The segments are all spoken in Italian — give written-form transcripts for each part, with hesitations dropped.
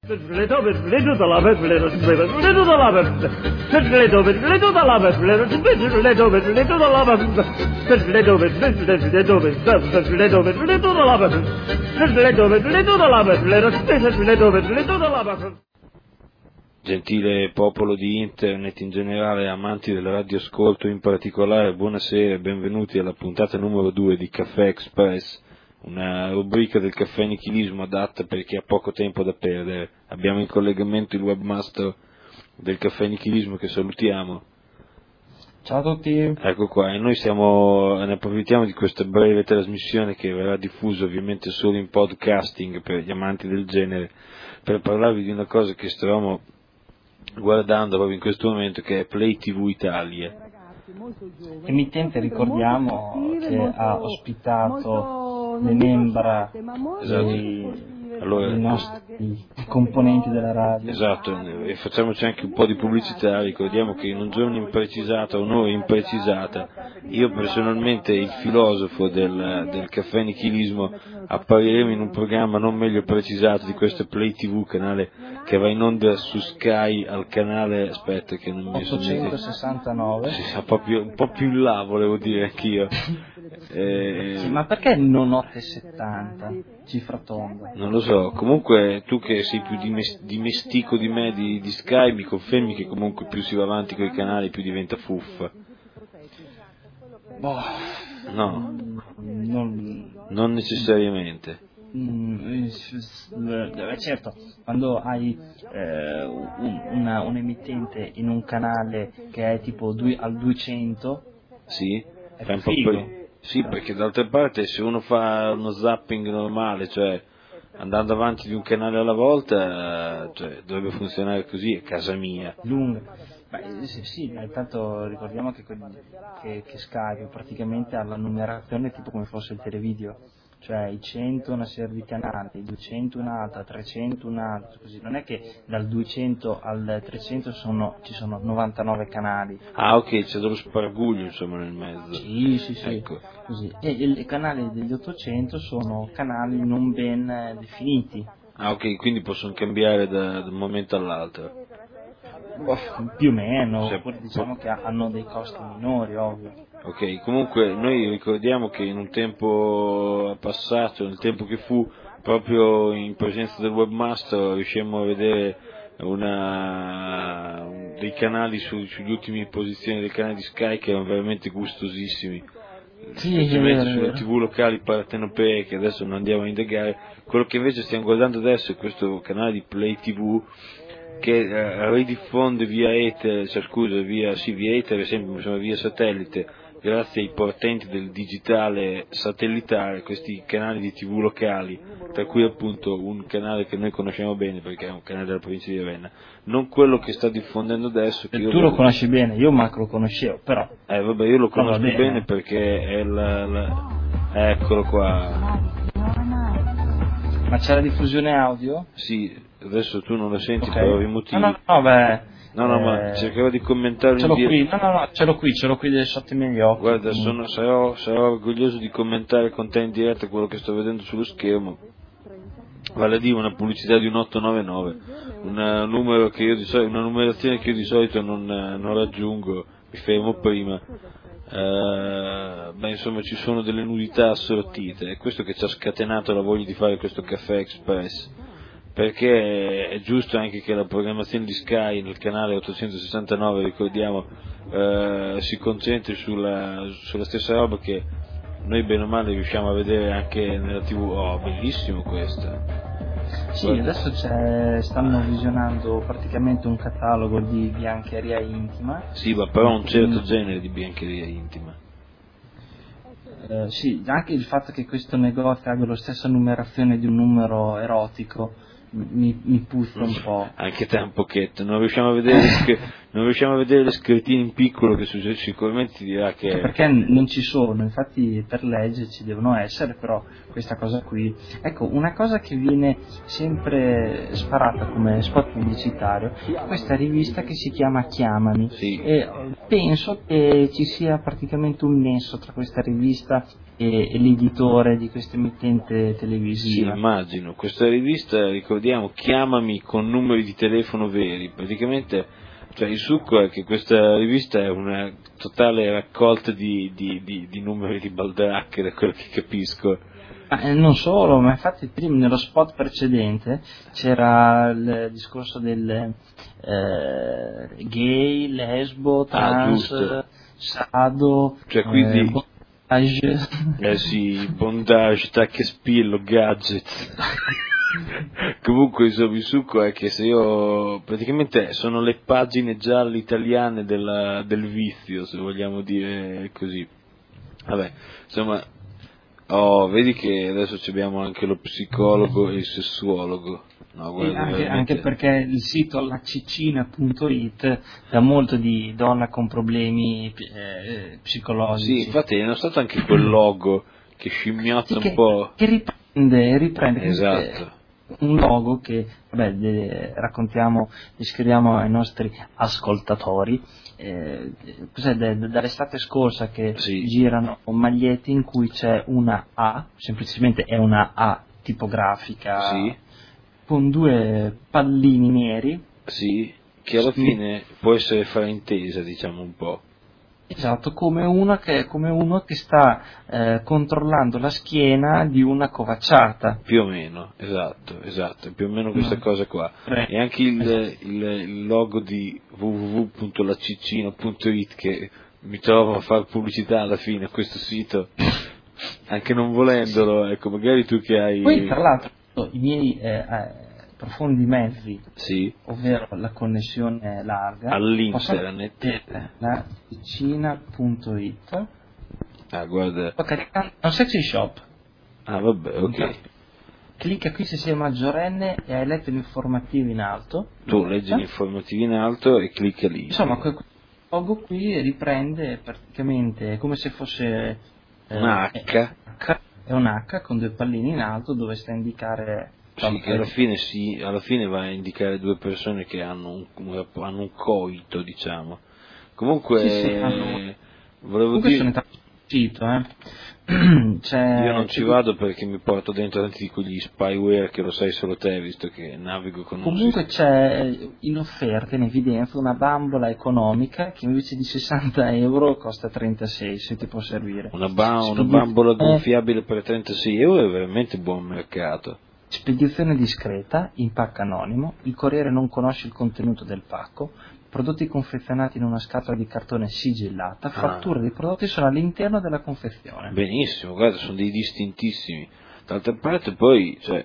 Gentile popolo di internet in generale, amanti del radioascolto in particolare, buonasera e benvenuti alla puntata numero 2 di Caffè Express, una rubrica del caffè nichilismo adatta per chi ha poco tempo da perdere. Abbiamo in collegamento il webmaster del caffè nichilismo che salutiamo. Ciao a tutti. Ecco qua, e noi ne approfittiamo di questa breve trasmissione che verrà diffusa ovviamente solo in podcasting per gli amanti del genere, per parlarvi di una cosa che stavamo guardando proprio in questo momento, che è Play TV Italia. Emittente, ricordiamo, che ha ospitato le membra dei nostri componenti della radio. Esatto, e facciamoci anche un po' di pubblicità. Ricordiamo che in un giorno imprecisata, un'ora imprecisata, io personalmente e il filosofo del caffè nichilismo appariremo in un programma non meglio precisato di questo Play TV, canale che va in onda su Sky al canale, aspetta che non mi sono 869. Sì, un po' più in là volevo dire anch'io. Sì, ma perché non 870? Cifra tonda. Non lo so, comunque tu che sei più dimestico di me di Sky mi confermi che comunque più si va avanti con i canali più diventa fuffa. Boh, No, non necessariamente. Certo, quando hai un emittente in un canale che è tipo al 200, sì, è un figo. Sì, perché d'altra parte se uno fa uno zapping normale, cioè andando avanti di un canale alla volta, cioè, dovrebbe funzionare così, è casa mia. Lunga. Beh, sì, intanto ricordiamo che Skype praticamente ha la numerazione tipo come fosse il televideo, cioè i 100 una serie di canali, i 200 un'altra, 300 un'altra, così. Non è che dal 200 al 300 ci sono 99 canali. Ah, ok, c'è dello sparguglio insomma nel mezzo. Sì. Ecco. Così. E i canali degli 800 sono canali non ben definiti. Ah, ok, quindi possono cambiare da un momento all'altro. Più o meno, oppure diciamo che hanno dei costi minori, ovvio. Ok, comunque noi ricordiamo che in un tempo passato, nel tempo che fu, proprio in presenza del webmaster riuscimmo a vedere dei canali sugli ultimi posizioni del canale di Sky che erano veramente gustosissimi. Sì, specialmente sulle TV locali partenopee che adesso non andiamo a indagare. Quello che invece stiamo guardando adesso è questo canale di Play TV che ridiffonde via etere, via etere, sempre via satellite, grazie ai portenti del digitale satellitare, questi canali di TV locali, tra cui appunto un canale che noi conosciamo bene perché è un canale della provincia di Ravenna, non quello che sta diffondendo adesso. Che tu lo conosci bene, io manco lo conoscevo, però. Vabbè, io lo conosco bene perché è eccolo qua. Ma c'è la diffusione audio? Sì, adesso tu non lo senti okay. per ovvi motivi. No, ma cercherò di commentare ce l'ho qui sotto i miei occhi. Guarda, sarò orgoglioso di commentare con te in diretta quello che sto vedendo sullo schermo. Vale a dire una pubblicità di un 899, una numerazione che io di solito non raggiungo, mi fermo prima. Insomma ci sono delle nudità assortite, è questo che ci ha scatenato la voglia di fare questo Caffè Express, perché è giusto anche che la programmazione di Sky nel canale 869, ricordiamo, si concentri sulla stessa roba che noi bene o male riusciamo a vedere anche nella TV. Bellissimo questo. Sì, adesso stanno visionando praticamente un catalogo di biancheria intima. Sì, ma però un certo genere di biancheria intima. Sì, anche il fatto che questo negozio abbia la stessa numerazione di un numero erotico mi puzza un po'. Anche te un pochetto, non riusciamo non riusciamo a vedere le scrittine in piccolo, che sicuramente ti dirà che... Perché non ci sono, infatti per legge ci devono essere, però questa cosa qui, ecco, una cosa che viene sempre sparata come spot pubblicitario è questa rivista che si chiama Chiamami, Sì. e penso che ci sia praticamente un nesso tra questa rivista e l'editore di questa emittente Sì, televisiva. immagino. Questa rivista, ricordiamo, Chiamami con numeri di telefono veri. Praticamente, cioè, il succo è che questa rivista è una totale raccolta di numeri di baldracche, da quello che capisco. Non solo, ma infatti prima nello spot precedente c'era il discorso del gay, lesbo, trans, giusto. sado, Cioè, quindi... bondage. Sì, bondage, tacche spillo, gadget. Comunque, insomma, il succo è che se io... Praticamente sono le pagine gialle italiane del vizio, se vogliamo dire così. Vabbè, insomma... Oh, vedi che adesso abbiamo anche lo psicologo e il sessuologo. No, guarda, Anche perché il sito laciccina.it dà molto di donna con problemi psicologici. Sì, infatti è stato anche quel logo che scimmiotta un po'. Che riprende. Esatto. Un logo che, vabbè, descriviamo ai nostri ascoltatori. Cos'è dall'estate scorsa che Sì. girano magliette in cui c'è una A, semplicemente è una A tipografica, Sì. con due pallini neri. Sì, che alla fine può essere fraintesa, diciamo un po'. Esatto, come uno che sta controllando la schiena di una covacciata. Più o meno, esatto, più o meno questa cosa qua. E anche il logo di www.laciccino.it, che mi trovo a fare pubblicità alla fine a questo sito, anche non volendolo, ecco, magari tu che hai... Poi tra l'altro i miei profondi mezzi, sì, ovvero la connessione larga, all'internet, laciccina.it. Ah, guarda. È un sexy shop. Ah, vabbè, ok. Clicca qui se sei maggiorenne e hai letto l'informativo in alto. Tu leggi l'informativo in alto e clicca lì. Insomma, quel logo qui riprende praticamente come se fosse un H. È un H con due pallini in alto dove sta a indicare... Sì, che alla fine va a indicare due persone che hanno un coito, diciamo. Comunque, sì, volevo dire... sono entrato sul sito, Io non ci vado perché mi porto dentro tanti di quegli spyware che lo sai solo te, visto che navigo con Comunque c'è in offerta, in evidenza, una bambola economica che invece di 60 euro costa 36, se ti può servire. Una bambola gonfiabile per 36 euro è veramente buon mercato. Spedizione discreta, in pacco anonimo, il corriere non conosce il contenuto del pacco, prodotti confezionati in una scatola di cartone sigillata, fatture dei prodotti sono all'interno della confezione. Benissimo, guarda, sono dei distintissimi. D'altra parte poi, cioè...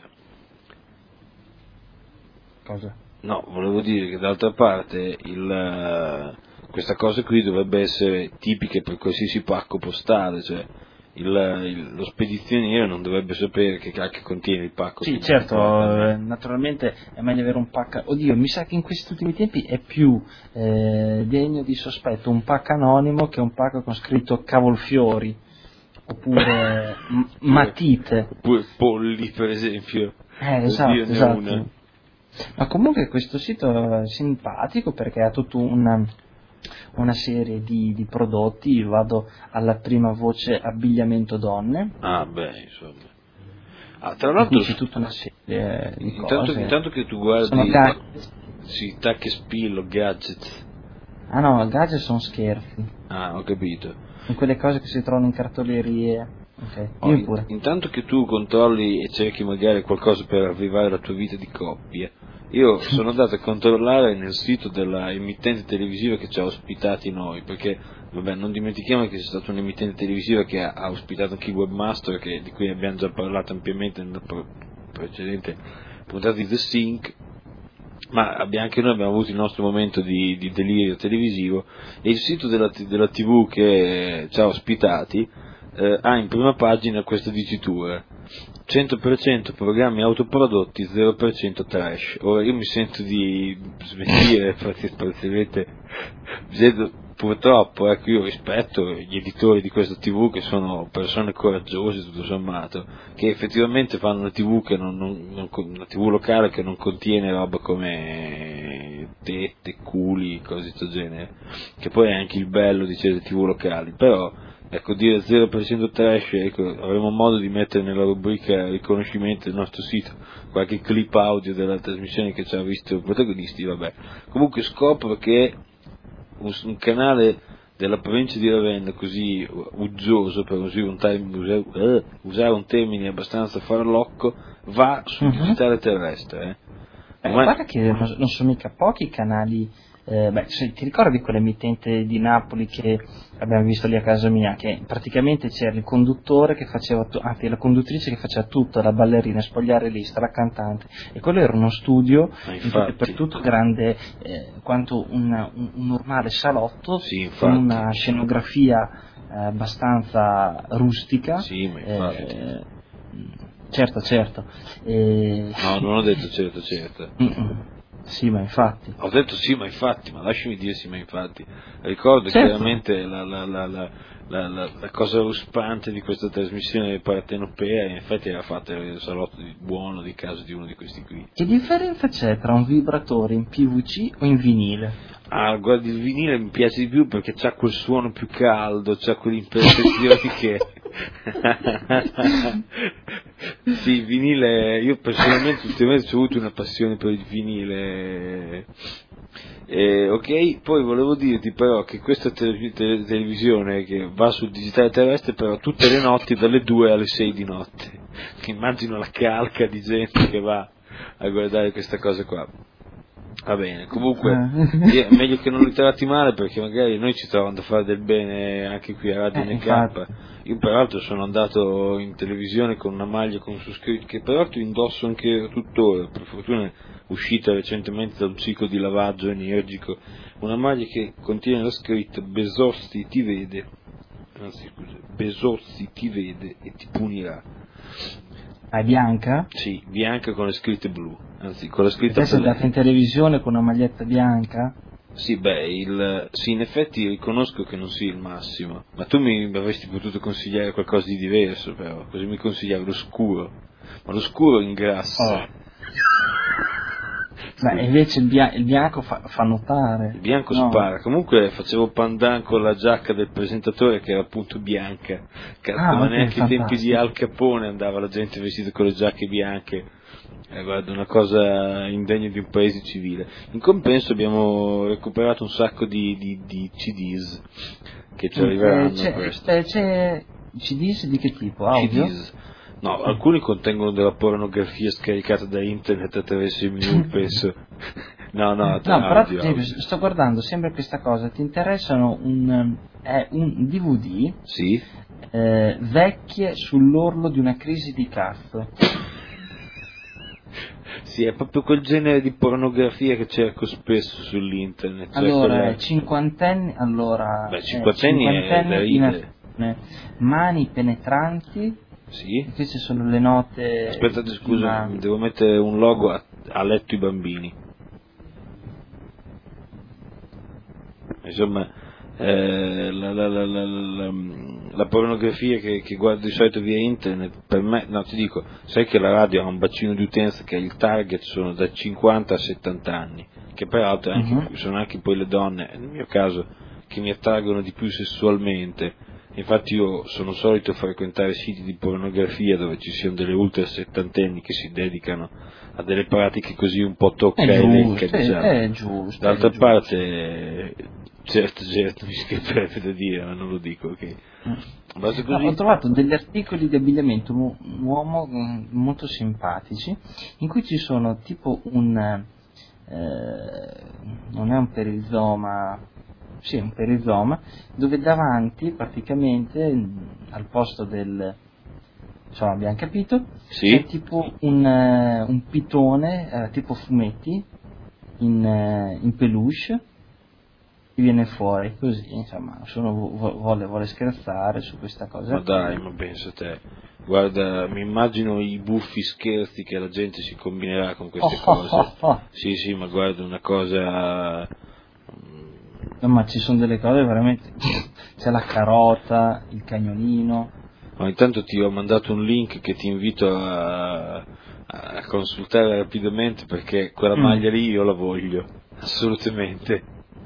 Cosa? No, volevo dire che d'altra parte questa cosa qui dovrebbe essere tipica per qualsiasi pacco postale, cioè... lo spedizioniero non dovrebbe sapere che cacchio contiene il pacco. Sì, certo, naturalmente è meglio avere un pacco. Oddio, mi sa che in questi ultimi tempi è più degno di sospetto un pacco anonimo che un pacco con scritto cavolfiori oppure matite. Oppure polli, per esempio. Esatto, Oddio, esatto. Ma comunque questo sito è simpatico perché ha tutta una serie di prodotti. Vado alla prima voce abbigliamento donne. Ah, beh, insomma. Tra l'altro c'è tutta una serie di cose. Intanto che tu guardi, sì, tacche spillo, gadget. Ah no, gadget sono scherzi. Ah, ho capito. Sono quelle cose che si trovano in cartolerie. Okay. Pure. Intanto che tu controlli e cerchi magari qualcosa per avvivare la tua vita di coppia, io sono andato a controllare nel sito della emittente televisiva che ci ha ospitati noi, perché vabbè, non dimentichiamo che c'è stata un'emittente televisiva che ha ospitato anche i webmaster, di cui abbiamo già parlato ampiamente nella precedente puntata di The Sync, ma anche noi abbiamo avuto il nostro momento di delirio televisivo, e il sito della TV che ci ha ospitati ha in prima pagina questa dicitura: 100% programmi autoprodotti, 0% trash. Ora io mi sento di smentire praticamente, purtroppo, ecco, io rispetto gli editori di questa TV che sono persone coraggiose tutto sommato, che effettivamente fanno una TV che una TV locale che non contiene roba come tette, culi, cose di questo genere, che poi è anche il bello di certe TV locali, però ecco, dire 0% trash, ecco, avremo modo di mettere nella rubrica riconoscimento del nostro sito qualche clip audio della trasmissione che ci ha visto i protagonisti, vabbè. Comunque scopro che un canale della provincia di Ravenna così uggioso, per usare un termine abbastanza farlocco, va sul digitale terrestre. Guarda che non sono mica pochi i canali. Ti ricordi quell'emittente di Napoli che abbiamo visto lì a casa mia, che praticamente c'era il conduttore che faceva, anzi la conduttrice che faceva tutto, la ballerina, spogliarellista, la cantante, e quello era uno studio per tutto grande quanto un normale salotto, sì, con una scenografia abbastanza rustica. Sì, ma infatti. Certo. No, non ho detto certo. Sì, ma infatti. Ho detto sì, ma infatti, ma lasciami dire sì, ma infatti. Ricordo chiaramente la cosa ruspante di questa trasmissione partenopea, in effetti era fatta nel salotto buono di casa di uno di questi qui. Che differenza c'è tra un vibratore in PVC o in vinile? Ah, guardi, il vinile mi piace di più perché c'ha quel suono più caldo, c'ha quell'imperfezione che... Sì, il vinile, io personalmente ultimamente ho avuto una passione per il vinile. Ok, poi volevo dirti però che questa televisione che va sul digitale terrestre però tutte le notti dalle 2 alle 6 di notte. Immagino la calca di gente che va a guardare questa cosa qua. Va bene, comunque è meglio che non li tratti male perché magari noi ci trovano a fare del bene anche qui a Radio NK. Io peraltro sono andato in televisione con una maglia con su scritto, che peraltro indosso anche tuttora, per fortuna è uscita recentemente da un ciclo di lavaggio energico, una maglia che contiene la scritta Besossi ti vede, Besossi ti vede e ti punirà. È bianca? Sì, bianca con le scritte blu, anzi con la scritta blu. Sei andato in televisione con una maglietta bianca? Sì, sì, in effetti riconosco che non sia il massimo, ma tu mi avresti potuto consigliare qualcosa di diverso, però, così mi consigliavi lo scuro, ma lo scuro ingrassa. Beh, invece il bianco fa notare. Il bianco spara. Comunque facevo pandan con la giacca del presentatore che era appunto bianca, come neanche ai tempi di Al Capone andava la gente vestita con le giacche bianche. Guarda, una cosa indegna di un paese civile. In compenso abbiamo recuperato un sacco di CDs che ci arriveranno presto. C'è CDs di che tipo? Audio? CDs. No, alcuni contengono della pornografia scaricata da internet attraverso i menu, penso. No, però sto guardando sempre questa cosa. Ti interessano un DVD? Sì. Vecchie sull'orlo di una crisi di cazzo. Sì, è proprio quel genere di pornografia che cerco spesso sull'internet. Cioè allora, cinquantenni è da ridere. Mani penetranti. Sì. Queste sono le note. Aspetta, scusa, devo mettere un logo a letto i bambini. Insomma, la pornografia che guardo di solito via internet, per me, no, ti dico, sai che la radio ha un bacino di utenza che il target sono da 50 a 70 anni, che peraltro sono anche poi le donne, nel mio caso, che mi attraggono di più sessualmente. Infatti io sono solito frequentare siti di pornografia dove ci siano delle ultra settantenni che si dedicano a delle pratiche così un po' tocca e lecca, diciamo. È giusto. D'altra parte, certo, mi scherzerebbe da dire, ma non lo dico, ok. Così. Ho trovato degli articoli di abbigliamento uomo molto simpatici, in cui ci sono tipo non è un perizoma, sì, un perizoma, dove davanti praticamente al posto del, insomma, abbiamo capito, sì? c'è tipo un pitone tipo fumetti in peluche che viene fuori così, insomma, vuole scherzare su questa cosa. Ma dai, ma pensa te. Guarda, mi immagino i buffi scherzi che la gente si combinerà con queste cose. Sì, ma guarda, una cosa... No, ma ci sono delle cose veramente... C'è la carota, il cagnolino... Ma intanto ti ho mandato un link che ti invito a consultare rapidamente, perché quella maglia lì io la voglio, assolutamente.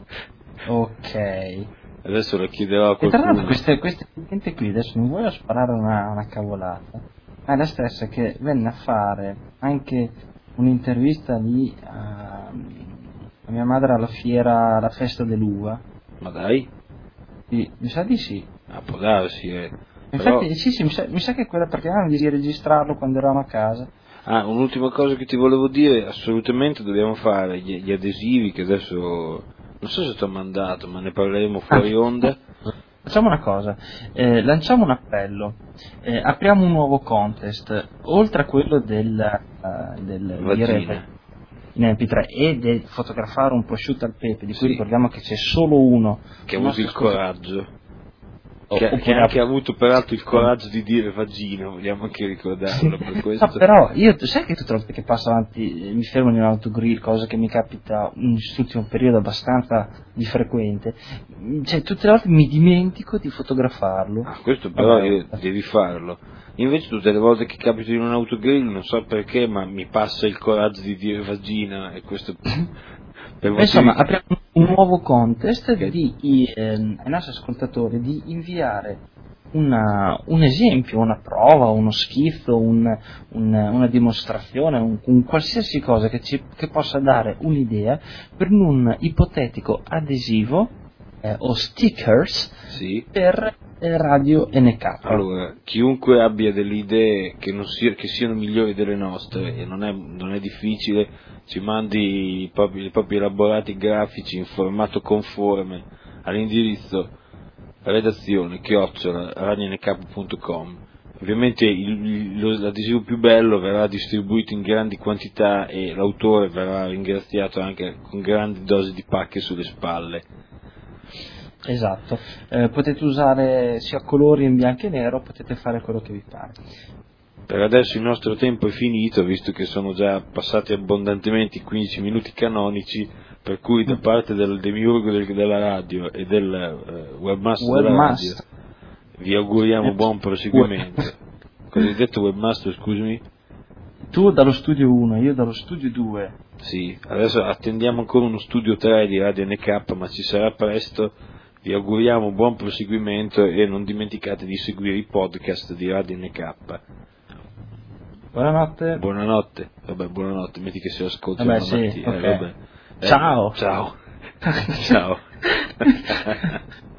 Ok. Adesso lo chiederò a E tra qualcuno. l'altro questa gente qui, adesso non voglio sparare una cavolata, ma è la stessa che venne a fare anche un'intervista lì a mia madre alla fiera, alla festa dell'uva. Ma dai? Sì, mi sa di sì. Ah, può darsi, Infatti Però... sì, mi sa che è quella, perché avevamo di registrarlo quando eravamo a casa. Ah, un'ultima cosa che ti volevo dire, assolutamente dobbiamo fare gli adesivi, che adesso non so se ti ho mandato, ma ne parleremo fuori onda. Facciamo una cosa, lanciamo un appello, apriamo un nuovo contest, oltre a quello del dire in MP3 e del fotografare un prosciutto al pepe, di cui ricordiamo che c'è solo uno che ha avuto il coraggio, che ha anche avuto peraltro il coraggio di dire vagina, vogliamo anche ricordarlo per questo. No, però io sai che tutte le volte che passo avanti mi fermo in un autogrill, cosa che mi capita in quest'ultimo periodo abbastanza di frequente, cioè tutte le volte mi dimentico di fotografarlo. Questo però devi farlo. Invece tutte le volte che capito in un autogrill, non so perché, ma mi passa il coraggio di dire vagina, e questo insomma, apriamo un nuovo contest ai nostri ascoltatori di inviare un esempio, una prova, uno schizzo, una dimostrazione, un qualsiasi cosa che possa dare un'idea per un ipotetico adesivo o stickers per Radio NK. Allora, chiunque abbia delle idee che siano migliori delle nostre, e non è difficile, ci mandi i propri elaborati grafici in formato conforme all'indirizzo redazione@radionk.com. Ovviamente l'adesivo più bello verrà distribuito in grandi quantità e l'autore verrà ringraziato anche con grandi dosi di pacche sulle spalle. Esatto, potete usare sia colori in bianco e nero, potete fare quello che vi pare. Per adesso il nostro tempo è finito, visto che sono già passati abbondantemente i 15 minuti canonici, per cui da parte del demiurgo della radio e del webmaster della radio vi auguriamo buon proseguimento. Cosa hai detto, webmaster, scusami? Tu dallo studio 1, io dallo studio 2. Sì, adesso attendiamo ancora uno studio 3 di Radio NK, ma ci sarà presto. Vi auguriamo buon proseguimento e non dimenticate di seguire i podcast di Radio NK. Buonanotte. Buonanotte. Vabbè, buonanotte, metti che se lo ascolti una mattina. Okay. Ciao. Ciao. Ciao.